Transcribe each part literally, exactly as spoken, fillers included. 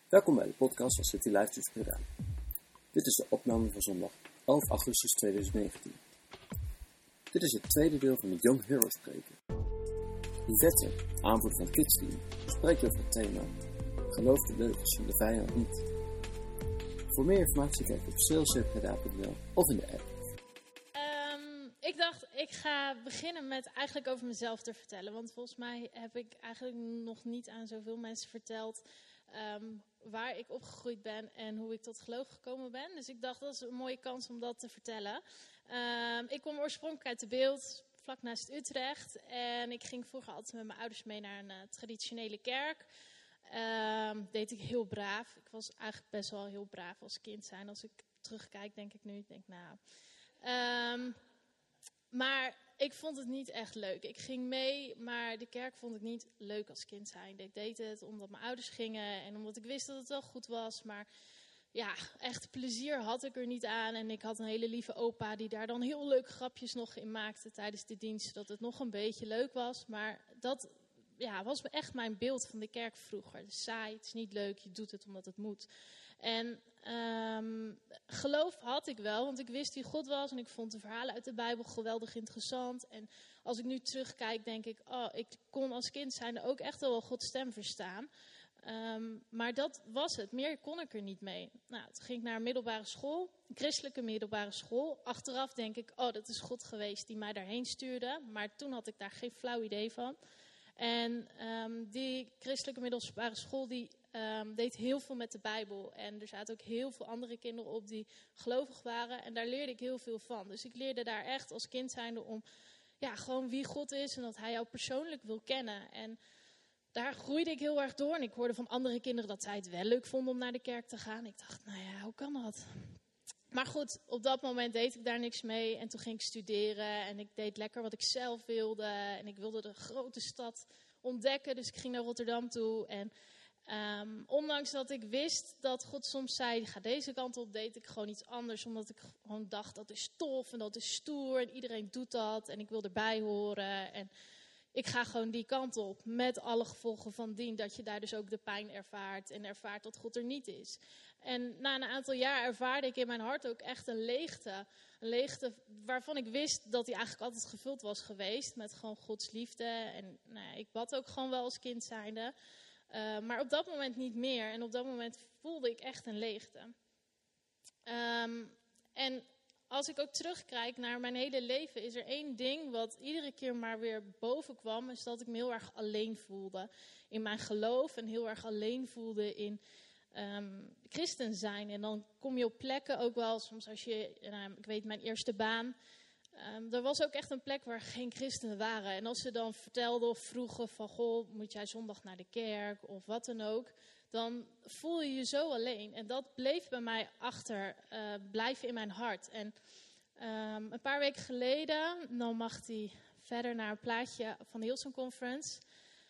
Welkom bij de podcast van City Life Church Breda. Dit is de opname van zondag elf augustus tweeduizend negentien. Dit is het tweede deel van de Young Hero spreken. Yvette, aanvoerder van het Kids-team, spreekt over het thema Geloof de leugens van de vijand niet. Voor meer informatie kijk op salesbreda punt n l of in de app. Um, ik dacht, ik ga beginnen met eigenlijk over mezelf te vertellen. Want volgens mij heb ik eigenlijk nog niet aan zoveel mensen verteld um, waar ik opgegroeid ben en hoe ik tot geloof gekomen ben. Dus ik dacht, dat is een mooie kans om dat te vertellen. Um, ik kom oorspronkelijk uit de Beeld, vlak naast Utrecht. En ik ging vroeger altijd met mijn ouders mee naar een uh, traditionele kerk. Um, deed ik heel braaf. Ik was eigenlijk best wel heel braaf als kind zijn. Als ik terugkijk, denk ik nu, ik denk nou... Um, maar ik vond het niet echt leuk. Ik ging mee, maar de kerk vond ik niet leuk als kind zijn. Ik deed het omdat mijn ouders gingen en omdat ik wist dat het wel goed was. Maar ja, echt plezier had ik er niet aan. En ik had een hele lieve opa die daar dan heel leuke grapjes nog in maakte tijdens de dienst. Zodat het nog een beetje leuk was. Maar dat ja, was echt mijn beeld van de kerk vroeger. Het is saai, het is niet leuk, je doet het omdat het moet. En um, geloof had ik wel, want ik wist wie God was en ik vond de verhalen uit de Bijbel geweldig interessant. En als ik nu terugkijk, denk ik, oh, ik kon als kind zijnde ook echt wel Gods stem verstaan. Um, maar dat was het, meer kon ik er niet mee. Nou, toen ging ik naar een middelbare school, een christelijke middelbare school. Achteraf denk ik, oh, dat is God geweest die mij daarheen stuurde. Maar toen had ik daar geen flauw idee van. En um, die christelijke middelbare school die um, deed heel veel met de Bijbel. En er zaten ook heel veel andere kinderen op die gelovig waren. En daar leerde ik heel veel van. Dus ik leerde daar echt als kind zijnde om ja, gewoon wie God is en dat hij jou persoonlijk wil kennen. En daar groeide ik heel erg door. En ik hoorde van andere kinderen dat zij het wel leuk vonden om naar de kerk te gaan. Ik dacht, nou ja, hoe kan dat? Maar goed, op dat moment deed ik daar niks mee. En toen ging ik studeren en ik deed lekker wat ik zelf wilde. En ik wilde de grote stad ontdekken, dus ik ging naar Rotterdam toe. En um, ondanks dat ik wist dat God soms zei, ga deze kant op, deed ik gewoon iets anders. Omdat ik gewoon dacht, dat is tof en dat is stoer en iedereen doet dat. En ik wil erbij horen en ik ga gewoon die kant op. Met alle gevolgen van dien, dat je daar dus ook de pijn ervaart en ervaart dat God er niet is. En na een aantal jaar ervaarde ik in mijn hart ook echt een leegte. Een leegte waarvan ik wist dat die eigenlijk altijd gevuld was geweest. Met gewoon Gods liefde. En nou ja, ik bad ook gewoon wel als kind zijnde. Uh, maar op dat moment niet meer. En op dat moment voelde ik echt een leegte. Um, en als ik ook terugkijk naar mijn hele leven, is er één ding wat iedere keer maar weer boven kwam. Is dat ik me heel erg alleen voelde in mijn geloof. En heel erg alleen voelde in Um, christen zijn. En dan kom je op plekken ook wel, soms als je, nou, ik weet mijn eerste baan, um, er was ook echt een plek waar geen christenen waren. En als ze dan vertelden of vroegen van, goh, moet jij zondag naar de kerk of wat dan ook, dan voel je je zo alleen. En dat bleef bij mij achter, uh, blijven in mijn hart. En um, een paar weken geleden, dan mag hij verder naar een plaatje van de Hillsong Conference.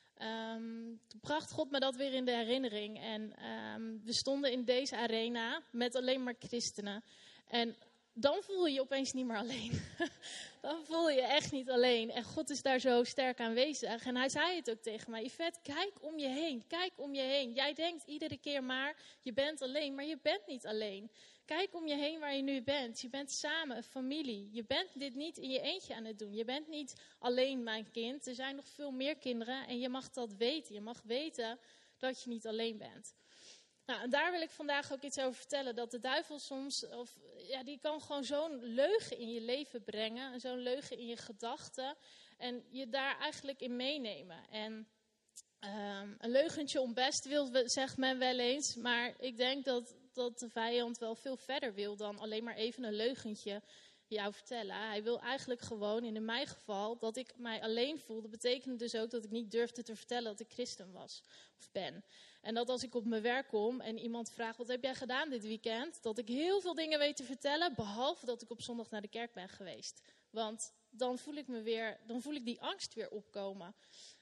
Um, toen bracht God me dat weer in de herinnering. En um, we stonden in deze arena met alleen maar christenen. En dan voel je je opeens niet meer alleen. Dan voel je je echt niet alleen. En God is daar zo sterk aanwezig. En hij zei het ook tegen mij. Yvette, kijk om je heen. Kijk om je heen. Jij denkt iedere keer maar, je bent alleen. Maar je bent niet alleen. Kijk om je heen waar je nu bent. Je bent samen, een familie. Je bent dit niet in je eentje aan het doen. Je bent niet alleen mijn kind. Er zijn nog veel meer kinderen. En je mag dat weten. Je mag weten dat je niet alleen bent. Nou, en daar wil ik vandaag ook iets over vertellen. Dat de duivel soms, of, ja, die kan gewoon zo'n leugen in je leven brengen. Zo'n leugen in je gedachten. En je daar eigenlijk in meenemen. En um, een leugentje om best wil, zegt men wel eens. Maar ik denk dat, dat de vijand wel veel verder wil dan alleen maar even een leugentje jou vertellen. Hij wil eigenlijk gewoon, in mijn geval, dat ik mij alleen voelde. Betekende dus ook dat ik niet durfde te vertellen dat ik christen was of ben. En dat als ik op mijn werk kom en iemand vraagt, wat heb jij gedaan dit weekend? Dat ik heel veel dingen weet te vertellen, behalve dat ik op zondag naar de kerk ben geweest. Want dan voel ik me weer, dan voel ik die angst weer opkomen.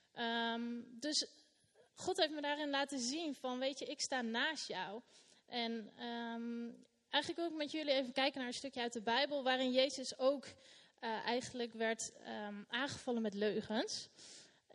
Um, dus God heeft me daarin laten zien van, weet je, ik sta naast jou. En um, eigenlijk wil ik met jullie even kijken naar een stukje uit de Bijbel, waarin Jezus ook uh, eigenlijk werd um, aangevallen met leugens.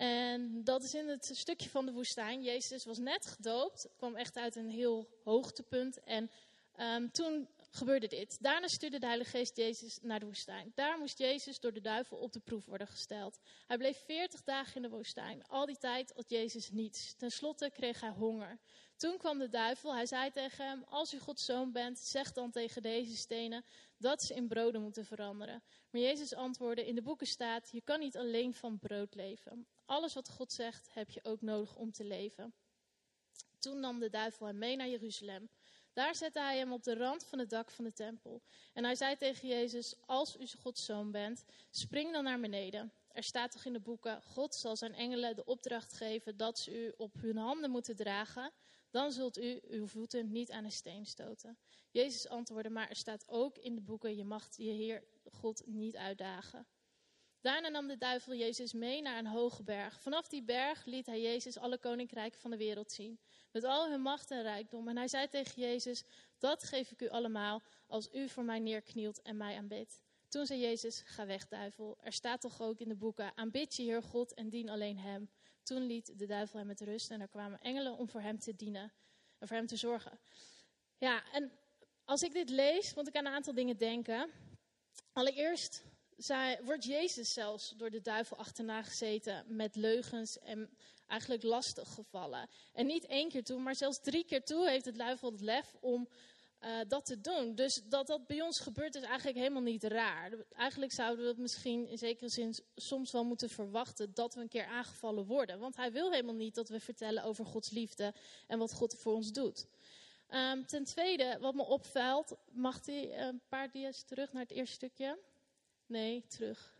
En dat is in het stukje van de woestijn. Jezus was net gedoopt, kwam echt uit een heel hoogtepunt. En um, toen gebeurde dit. Daarna stuurde de Heilige Geest Jezus naar de woestijn. Daar moest Jezus door de duivel op de proef worden gesteld. Hij bleef veertig dagen in de woestijn. Al die tijd at Jezus niets. Ten slotte kreeg hij honger. Toen kwam de duivel. Hij zei tegen hem: als u Gods zoon bent, zeg dan tegen deze stenen dat ze in broden moeten veranderen. Maar Jezus antwoordde: in de boeken staat, je kan niet alleen van brood leven. Alles wat God zegt, heb je ook nodig om te leven. Toen nam de duivel hem mee naar Jeruzalem. Daar zette hij hem op de rand van het dak van de tempel. En hij zei tegen Jezus: als u Gods zoon bent, spring dan naar beneden. Er staat toch in de boeken, God zal zijn engelen de opdracht geven dat ze u op hun handen moeten dragen. Dan zult u uw voeten niet aan een steen stoten. Jezus antwoordde: maar er staat ook in de boeken, je mag je Heer God niet uitdagen. Daarna nam de duivel Jezus mee naar een hoge berg. Vanaf die berg liet hij Jezus alle koninkrijken van de wereld zien. Met al hun macht en rijkdom. En hij zei tegen Jezus: dat geef ik u allemaal als u voor mij neerknielt en mij aanbidt. Toen zei Jezus: ga weg, duivel. Er staat toch ook in de boeken, aanbid je Heer God en dien alleen hem. Toen liet de duivel hem met rust en er kwamen engelen om voor hem te dienen en voor hem te zorgen. Ja, en als ik dit lees, moet ik aan een aantal dingen denken. Allereerst Zij, wordt Jezus zelfs door de duivel achterna gezeten met leugens en eigenlijk lastig gevallen. En niet één keer toe, maar zelfs drie keer toe heeft de duivel het lef om uh, dat te doen. Dus dat dat bij ons gebeurt is eigenlijk helemaal niet raar. Eigenlijk zouden we het misschien in zekere zin soms wel moeten verwachten dat we een keer aangevallen worden. Want hij wil helemaal niet dat we vertellen over Gods liefde en wat God voor ons doet. Um, ten tweede, wat me opvalt, mag hij een paar dia's terug naar het eerste stukje? Nee, terug.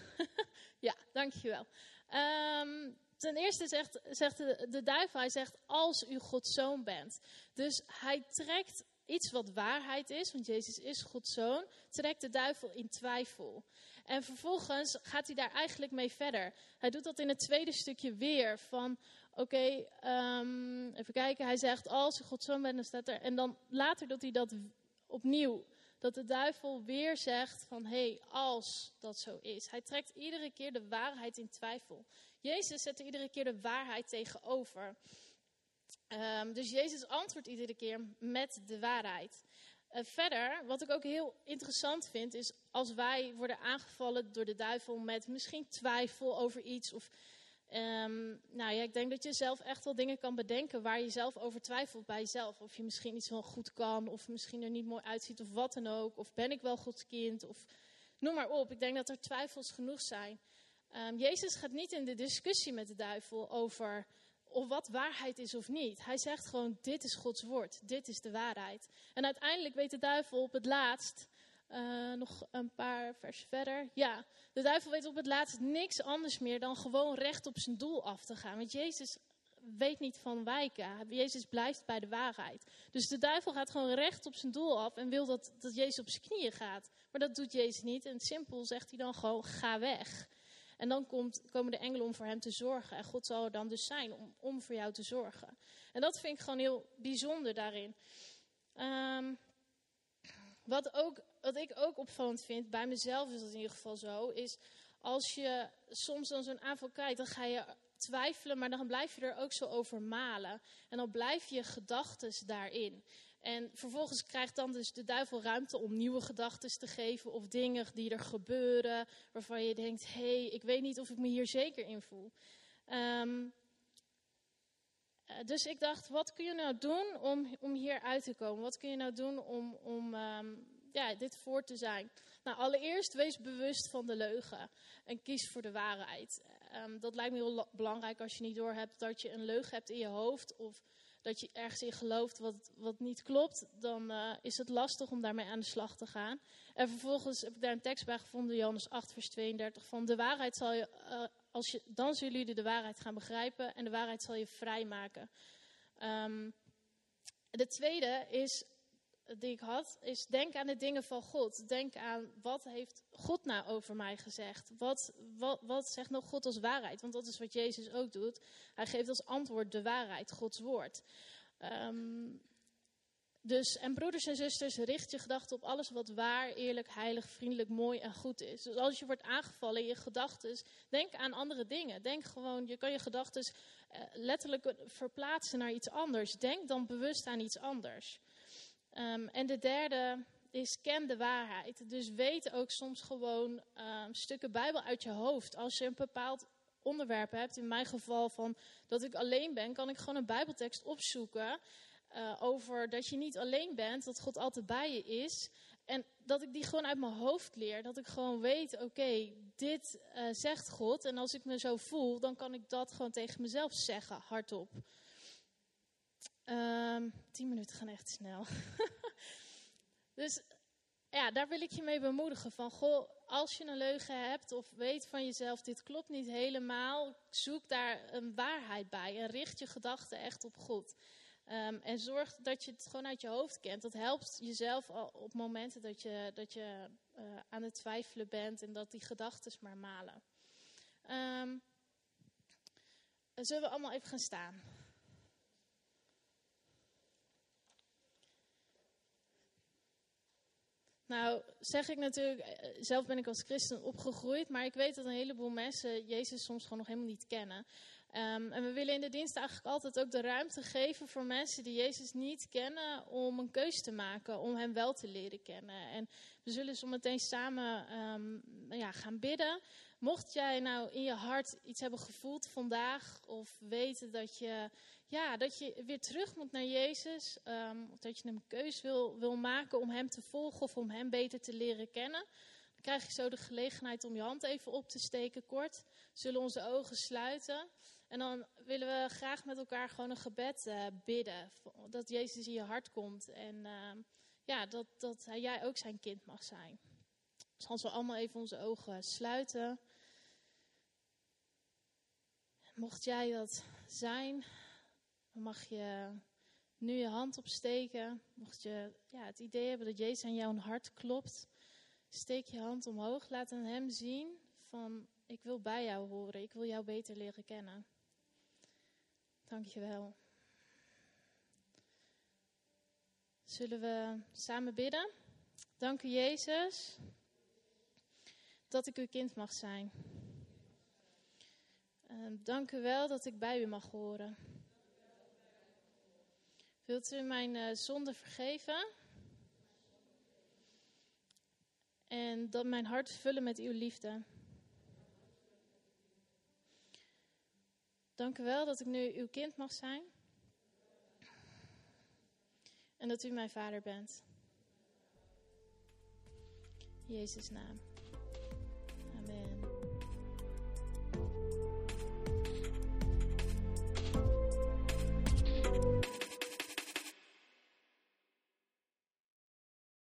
Ja, dankjewel. Um, ten eerste zegt, zegt de, de duivel, hij zegt als u Gods zoon bent. Dus hij trekt iets wat waarheid is, want Jezus is Gods zoon, trekt de duivel in twijfel. En vervolgens gaat hij daar eigenlijk mee verder. Hij doet dat in het tweede stukje weer van, oké, okay, um, even kijken. Hij zegt als u Gods zoon bent, dan staat er. En dan later doet hij dat opnieuw. Dat de duivel weer zegt van, hé, hey, als dat zo is. Hij trekt iedere keer de waarheid in twijfel. Jezus zet er iedere keer de waarheid tegenover. Um, dus Jezus antwoordt iedere keer met de waarheid. Uh, verder, wat ik ook heel interessant vind, is als wij worden aangevallen door de duivel met misschien twijfel over iets. Of, um, nou ja, ik denk dat je zelf echt wel dingen kan bedenken waar je zelf over twijfelt bij jezelf. Of je misschien iets wel goed kan, of misschien er niet mooi uitziet, of wat dan ook. Of ben ik wel Gods kind, of noem maar op. Ik denk dat er twijfels genoeg zijn. Um, Jezus gaat niet in de discussie met de duivel over of wat waarheid is of niet. Hij zegt gewoon, dit is Gods woord, dit is de waarheid. En uiteindelijk weet de duivel op het laatst, uh, nog een paar versen verder. Ja, de duivel weet op het laatst niks anders meer dan gewoon recht op zijn doel af te gaan. Want Jezus weet niet van wijken. Jezus blijft bij de waarheid. Dus de duivel gaat gewoon recht op zijn doel af en wil dat, dat Jezus op zijn knieën gaat. Maar dat doet Jezus niet. En simpel zegt hij dan gewoon, ga weg. En dan komt, komen de engelen om voor hem te zorgen. En God zal er dan dus zijn om, om voor jou te zorgen. En dat vind ik gewoon heel bijzonder daarin. Um, wat, ook, wat ik ook opvallend vind, bij mezelf is dat in ieder geval zo, is als je soms dan zo'n aanval krijgt, dan ga je twijfelen, maar dan blijf je er ook zo over malen. En dan blijf je gedachtes daarin. En vervolgens krijgt dan dus de duivel ruimte om nieuwe gedachten te geven of dingen die er gebeuren waarvan je denkt, hé, hey, ik weet niet of ik me hier zeker in voel. Um, dus ik dacht, wat kun je nou doen om, om hier uit te komen? Wat kun je nou doen om, om um, ja, dit voor te zijn? Nou, allereerst wees bewust van de leugen en kies voor de waarheid. Um, dat lijkt me heel belangrijk als je niet doorhebt dat je een leugen hebt in je hoofd of dat je ergens in gelooft wat, wat niet klopt, dan uh, is het lastig om daarmee aan de slag te gaan. En vervolgens heb ik daar een tekst bij gevonden, Johannes acht vers tweeëndertig, van de waarheid zal je, uh, als je, dan zullen jullie de waarheid gaan begrijpen en de waarheid zal je vrijmaken. Um, de tweede is, die ik had, is denk aan de dingen van God. Denk aan, wat heeft God nou over mij gezegd? Wat, wat, wat zegt nou God als waarheid? Want dat is wat Jezus ook doet. Hij geeft als antwoord de waarheid, Gods woord. Um, Dus, en broeders en zusters, richt je gedachten op alles wat waar, eerlijk, heilig, vriendelijk, mooi en goed is. Dus als je wordt aangevallen in je gedachten, denk aan andere dingen. Denk gewoon, je kan je gedachten uh, letterlijk verplaatsen naar iets anders. Denk dan bewust aan iets anders. Um, en de derde is, ken de waarheid. Dus weet ook soms gewoon uh, stukken Bijbel uit je hoofd. Als je een bepaald onderwerp hebt, in mijn geval van dat ik alleen ben, kan ik gewoon een Bijbeltekst opzoeken. Uh, over dat je niet alleen bent, dat God altijd bij je is. En dat ik die gewoon uit mijn hoofd leer. Dat ik gewoon weet, oké, okay, dit uh, zegt God. En als ik me zo voel, dan kan ik dat gewoon tegen mezelf zeggen, hardop. Um, tien minuten gaan echt snel. Dus ja, daar wil ik je mee bemoedigen. Van, goh, als je een leugen hebt of weet van jezelf, dit klopt niet helemaal. Zoek daar een waarheid bij en richt je gedachten echt op God. Um, en zorg dat je het gewoon uit je hoofd kent. Dat helpt jezelf al op momenten dat je, dat je uh, aan het twijfelen bent en dat die gedachten maar malen. Um, zullen we allemaal even gaan staan? Nou, zeg ik natuurlijk, zelf ben ik als christen opgegroeid, maar ik weet dat een heleboel mensen Jezus soms gewoon nog helemaal niet kennen. Um, en we willen in de dienst eigenlijk altijd ook de ruimte geven voor mensen die Jezus niet kennen om een keus te maken, om hem wel te leren kennen. En we zullen zo meteen samen um, ja, gaan bidden. Mocht jij nou in je hart iets hebben gevoeld vandaag of weten dat je, ja, dat je weer terug moet naar Jezus, um, of dat je een keus wil, wil maken om hem te volgen of om hem beter te leren kennen, dan krijg je zo de gelegenheid om je hand even op te steken kort. Zullen onze ogen sluiten. En dan willen we graag met elkaar gewoon een gebed uh, bidden. Dat Jezus in je hart komt. En uh, ja, dat, dat jij ook zijn kind mag zijn. Dus als we allemaal even onze ogen sluiten. Mocht jij dat zijn, dan mag je nu je hand opsteken. Mocht je ja, het idee hebben dat Jezus aan jouw hart klopt, steek je hand omhoog. Laat aan hem zien van, ik wil bij jou horen. Ik wil jou beter leren kennen. Dank je wel. Zullen we samen bidden? Dank u, Jezus, dat ik uw kind mag zijn. Uh, dank u wel dat ik bij u mag horen. Wilt u mijn uh, zonde vergeven? En dat mijn hart vullen met uw liefde. Dank u wel dat ik nu uw kind mag zijn. En dat u mijn vader bent. In Jezus' naam.